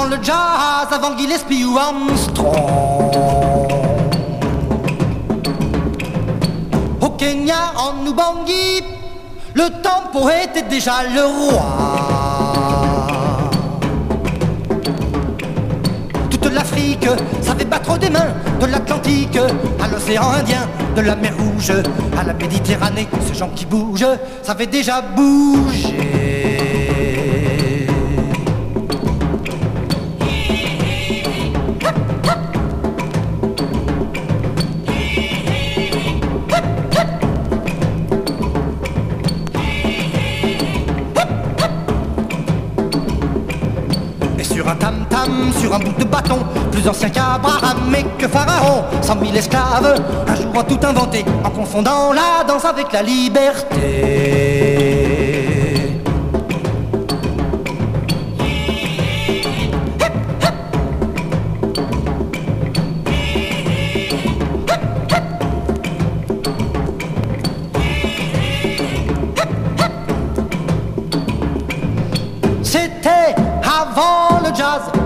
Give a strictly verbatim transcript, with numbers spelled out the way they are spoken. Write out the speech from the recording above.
le jazz, avant Gillespie ou Armstrong. Au Kenya, en Ubangi, le tempo était déjà le roi. Toute l'Afrique savait battre des mains, de l'Atlantique à l'océan Indien, de la mer Rouge à la Méditerranée. Ces gens qui bougent savaient déjà bouger. Sur un tam-tam, sur un bout de bâton, plus ancien qu'Abraham et que Pharaon, cent mille esclaves, un jour ont tout inventé, en confondant la danse avec la liberté. C'était avant le jazz,